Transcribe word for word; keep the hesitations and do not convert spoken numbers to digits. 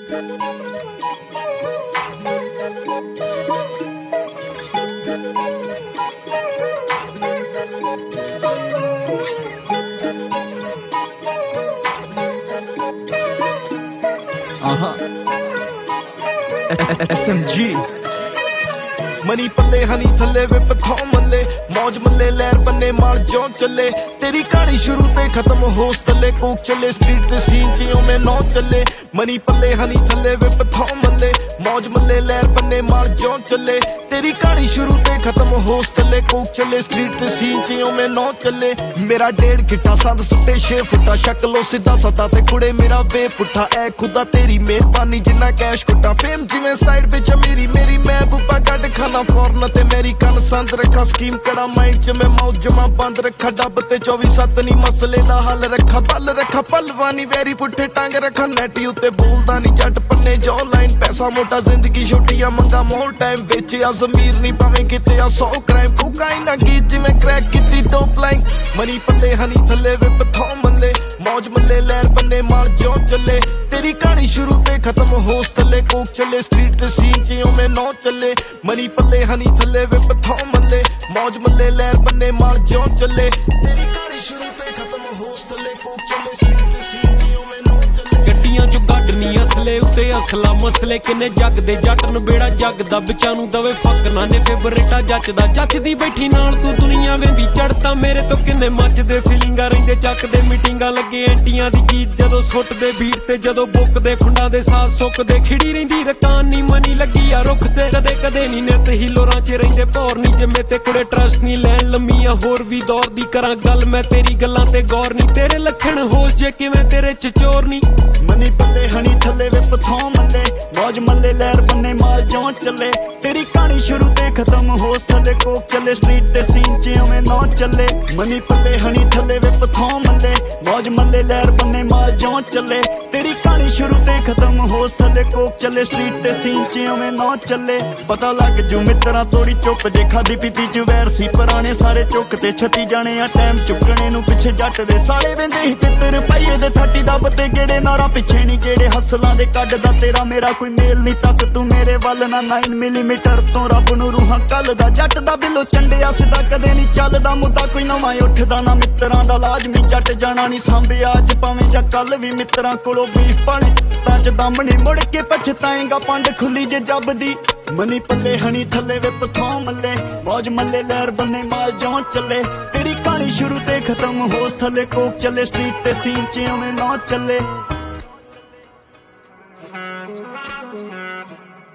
Uh-huh. S M G money पल्ले हनी थले वे पथों मल्ले मौज मल्ले लहर बन्ने माल जो चले तेरी कहानी शुरू ते खत्म होश थले कोक चले स्ट्रीट ते सीन चियों में नौ चले मनी पल्ले हनी थले वे पथों मल्ले मौज मल्ले लहर बन्ने माल जो चले तेरी कहानी शुरू ते खत्म होश थले कोक चले स्ट्रीट ते सीन चियों में नौ चले मेरा डेढ़ गिट्टा संद सुट्टे छे फुटा शक्लो सीधा सता ते कुड़े मेरा वे पुट्ठा ऐ खुदा तेरी मेहरबानी जिन्ना कैश कुटा फेम जिवें साइड पे मेरी मेरी महबूबा गड खाना फॉरन ते मेरी कन संद रखा स्कीम करा माइंड च मैं मौज जमा बंद रखा डब ते चौबीस सत्त नी मसले दा हल रखा बल रखा पलवानी वेरी पुट्ठे टांग रखा नैटी उत्ते बोलदा नी जट पन्ने जो लाइन पैसा मोटा जिंदगी छोटिया मंगा मोर टाइम विच आ ज़मीर नी भावें किते आ सौ क्राइम कोकाइन ना गीत जिवें क्रैक कीती टॉप लाइन मनी पल्ले हनी थले वे पथों मल्ले मौज मल्ले लहर बन्ने माल जो चले तेरी कहानी शुरू ते खत्म होश थले कोक चले स्ट्रीट ते सीन चियों में नौ चले मनी पल्ले हनी थले वे पथों मल्ले मौज मल्ले लहर बन्ने माल जो चले तेरी कहानी शुरू ते खत्म होश थले कोक चले स्ट्रीट ते सीन चियों में नौ चले गड्डियां चो गड्ड नी असले उत्ते असला मसले किन्ने जग दे जट न बेड़ा जग दा बिचां नूं दवे फक ना ने फेवरेटा जचदा जचदी बैठी नाल तू दुनिया वेंदी चढ़ता मेरे तो किन्ने मचदे फीलिंगा रहिंदे चकदे मीटिंगां लगे एंटियां दी गीत जदों सुटदे बीट ते जदों बुकदे खुंडां दे साथ सुकदे खिड़ी रहिंदी रकान नी मनी लगी आ रुख ते कदे कदे नी नित ही लोरां च रहिंदे भौर नी जिम्मे ते कुड़े ट्रस्ट नी लैन लम्मियां होर भी दौर दी करां गल मैं तेरी गल्लां ते गौर नी तेरे लक्षण होश जे किवें तेरे च चोर नी मनी पल्ले हनी थले वे पथों मल्ले मौज मल्ले लहर बन्ने माल जो चले तेरी कहानी शुरू ते खत्म होश थले कोक चले स्ट्रीट ते सीन चियों में नौ चले मनी पल्ले हनी थले वे पथों मल्ले मौज मल्ले लहर बन्ने माल जो चले तेरी कहानी शुरू ते खत्म होश थले कोक चले स्ट्रीट ते सीन चियों में नौ चले पता लग जू मित्रा तोड़ी चुप जे खादी पीती च वैर सी पुराने सारे चुक ते छत्ती जाने आ टाइम चुकने नू पिछे जट दे सारे वेंदे ही तितर पाइए दे थर्टी दब ते गेड़े नारा पिछे नी गेड़े हसलां दे कड्डदा तेरा मेरा कोई मेल नी तक तू मेरे वल ना नाइन मिलीमीटर तो रब नू रूहां कलदा जट दा बिलो चंडिया सिदा कदे नी चलदा मुद्दा कोई नवां उठदा ना मित्रां दा लाजमी जट जाना नी सांभिया अज भावें जां कल भी मित्रां कोलों बीफ पाने तां च दम नी मुड़ के पछताएगा पंड खुली जे जबदी मनी पल्ले हनी थले वे पथों मल्ले मौज मल्ले लहर बन्ने माल जो चले तेरी कहानी शुरू ते खत्म होश थले कोक चले स्ट्रीट ते सीन चियों में नौ चले।